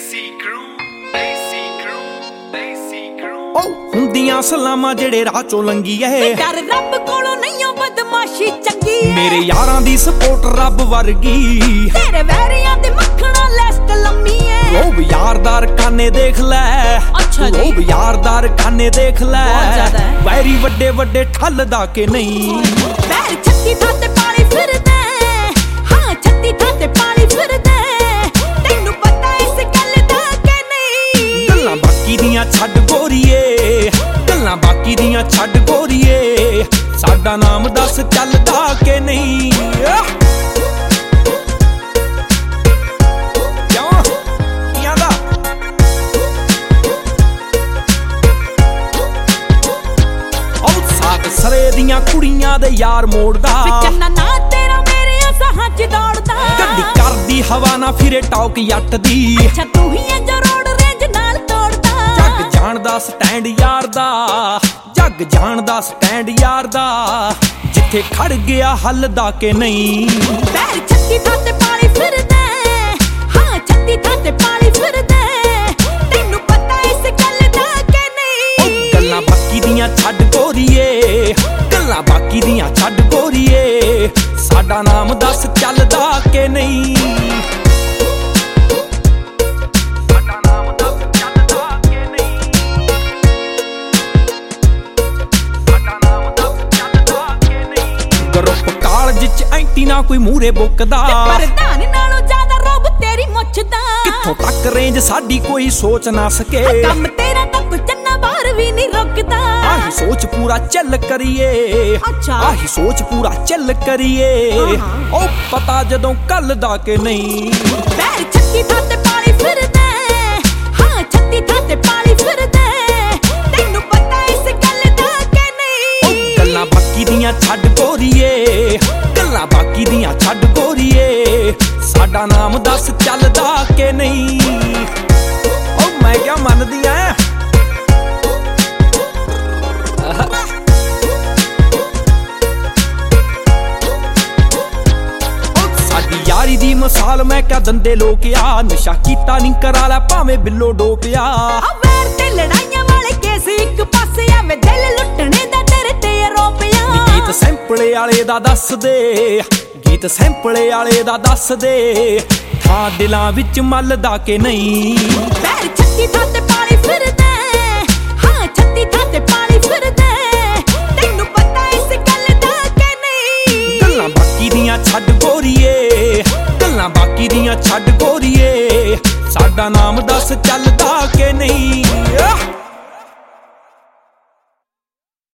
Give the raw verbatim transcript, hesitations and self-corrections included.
ਹੁੰਦੀਆਂ ਸਲਾਮਾਂ ਜਿਹੜੇ ਰਾਹ ਚੋਂ ਲੰਗੀ ਐ ਡਰ ਰੱਬ ਕੋਲੋਂ ਨਹੀਂ ਓ ਬਦਮਾਸ਼ੀ ਚੰਗੀ ਐ ਮੇਰੇ ਯਾਰਾਂ ਦੀ ਸਪੋਰਟ ਰੱਬ ਵਰਗੀ ਤੇਰੇ ਵੈਰੀਆਂ ਦੇ ਮੱਖਣਾ ਲਿਸਟ ਲੰਮੀ ਐ ਉਹ ਯਾਰਦਾਰ ਖਾਨੇ ਦੇਖ ਲੈ ਅੱਛਾ ਜੀ ਉਹ ਯਾਰਦਾਰ ਖਾਨੇ ਦੇਖ ਲੈ ਬਹੁਤ ਜ਼ਿਆਦਾ ਹੈ ਵੈਰੀ ਵੱਡੇ ਵੱਡੇ ਠੱਲਦਾ ਕਿ ਨਹੀਂ ਪੈਰ ਛੱਤੀ ਥਾਂ ਤੇ ਪਾਣੀ ਫਿਰਦਾ ਹਾਂ ਛੱਤੀ ਥਾਂ ਤੇ ਪਾਣੀ ਫਿਰਦਾ ਤੈਨੂੰ ਪਤਾ ਇਸ ਗੱਲ ਦਾ ਕਿ ਨਹੀਂ ਗੱਲਾਂ ਬਾਕੀ ਦੀਆਂ ਛੱਡ ਗੋਰੀਏ ਗੱਲਾਂ ਬਾਕੀ ਦੀਆਂ ਛੱਡ ਗੋਰੀਏ ਸਾਡਾ ਨਾਮ ਦੱਸ ਚੱਲਦਾ ਕਿ ਨਹੀਂ ਕਿਉਂ ਕੀ ਆਂਦਾ ਉਹ ਸਾਕ ਸਰੇ ਦੀਆਂ ਕੁੜੀਆਂ ਦੇ ਯਾਰ ਮੋੜਦਾ ਚੰਨਾ ਨਾ ਤੇਰਾ ਮੇਰੇ ਸਾਹਾਂ ਚ ਦੌੜਦਾ ਗੱਡੀ ਕਰਦੀ ਹਵਾ ਨਾ ਫਿਰੇ ਟੌਕ ਜੱਟ ਦੀ ਅੱਛਾ ਤੂੰ ਹੀ ਐ ਜੋ ਰੋਡ ਰੇਂਜ ਨਾਲ ਤੋੜਦਾ ਜੱਗ ਜਾਣਦਾ ਸਟੈਂਡ ਯਾਰ ਦਾ ਜੱਗ ਜਾਣਦਾ ਸਟੈਂਡ ਯਾਰ ਦਾ ਜਿੱਥੇ ਖੜ ਗਿਆ ਹੱਲਦਾ ਕਿ ਨਹੀਂ ਪੈਰ ਛੱਤੀ ਥਾਂ ਤੇ ਪਾਣੀ ਫਿਰਦਾ ਹਾਂ ਛੱਤੀ ਥਾਂ ਤੇ ਪਾਣੀ ਫਿਰਦਾ ਤੈਨੂੰ ਪਤਾ ਇਸ ਗੱਲ ਦਾ ਕਿ ਨਹੀਂ ਗੱਲਾਂ ਬਾਕੀ ਦੀਆਂ ਛੱਡ ਗੋਰੀਏ ਗੱਲਾਂ ਬਾਕੀ ਦੀਆਂ ਛੱਡ ਗੋਰੀਏ ਸਾਡਾ ਨਾਮ ਦੱਸ ਚੱਲਦਾ ਕਿ ਨਹੀਂ ਐਂਟੀ ਨਾ ਕੋਈ ਮੂਰੇ ਬੁੱਕਦਾ ਪ੍ਰਧਾਨ ਨਾਲੋਂ ਜ਼ਿਆਦਾ ਰੋਬ ਤੇਰੀ ਮੁੱਛ ਦਾ ਕਿੱਥੋਂ ਤੱਕ ਰੇਂਜ ਸਾਡੀ ਕੋਈ ਸੋਚ ਨਾ ਸਕੇ ਕੰਮ ਤੇਰਾ ਤਾਂ ਕੋਈ ਚੰਨਾ ਬਾਹਰ ਵੀ ਨਹੀਂ ਰੁਕਦਾ ਆਹੀ ਸੋਚ ਪੂਰਾ ਚੱਲ ਕਰੀਏ ਅੱਛਾ ਆਹੀ ਸੋਚ ਪੂਰਾ ਚੱਲ ਕਰੀਏ ਉਹ ਪਤਾ ਜਦੋਂ ਕੱਲ ਦਾ ਕਿ ਨਹੀਂ ਪੈਰ ਛੱਤੀ ਥਾਂ ਤੇ ਪਾਣੀ ਫਿਰਦਾ ਹਾਂ ਛੱਤੀ ਥਾਂ ਤੇ ਪਾਣੀ ਫਿਰਦਾ ਤੈਨੂੰ ਪਤਾ ਇਸ ਗੱਲ ਦਾ ਕਿ ਨਹੀਂ ਗੱਲਾਂ ਬਾਕੀ ਦੀਆਂ ਛੱਡ ਗੋਰੀਏ ਗੱਲਾਂ ਬਾਕੀ ਦੀਆਂ ਛੱਡ ਗੋਰੀਏ ਸਾਡਾ ਨਾਮ ਦੱਸ ਚੱਲਦਾ ਕਿ ਨਹੀਂ ਉਹ ਮੈਂ ਕਿਆ ਮੰਨਦੀ ਐ ਸਾਡੀ ਯਾਰੀ ਦੀ ਮਿਸਾਲ ਮੈਂ ਕਿਆ ਦੰਦੇ ਲੋਕ ਆ ਨਸ਼ਾ ਕੀਤਾ ਨਹੀਂ ਕਰਾ ਲੈ ਭਾਵੇਂ ਬਿੱਲੋ ਡੋਪਿਆ ਆ ਵੈਰ ਤੇ ਲੜਾਈਆਂ ਵਾਲੇ ਕੇਸ ਇੱਕ ਪਾਸੇ ਆ ਮੈਂ ਦਿਲ ਲੁੱਟਣੇ ਦਾ ਤੇਰੇ ਤੇ ਆਰੋਪਿਆ ਗੀਤ ਸੈਂਪਲੇ ਵਾਲੇ ਦਾ ਦੱਸ ਦੇ ਗੀਤ ਸੈਂਪਲੇ ਵਾਲੇ ਦਾ ਦੱਸ ਦੇ ਥਾਂ ਦਿਲਾਂ ਵਿੱਚ ਮੱਲਦਾ ਕਿ ਨਹੀਂ ਪੈਰ ਛੱਤੀ ਥਾਂ ਤੇ ਪਾਣੀ ਫਿਰਦਾ ਹਾਂ ਛੱਤੀ ਥਾਂ ਤੇ ਪਾਣੀ ਫਿਰਦਾ ਤੈਨੂੰ ਪਤਾ ਇਸ ਗੱਲ ਦਾ ਕਿ ਨਹੀਂ ਗੱਲਾਂ ਬਾਕੀ ਦੀਆਂ ਛੱਡ ਗੋਰੀਏ ਗੱਲਾਂ ਬਾਕੀ ਦੀਆਂ ਛੱਡ ਗੋਰੀਏ ਸਾਡਾ ਨਾਮ ਦੱਸ ਚੱਲਦਾ ਕਿ ਨਹੀਂ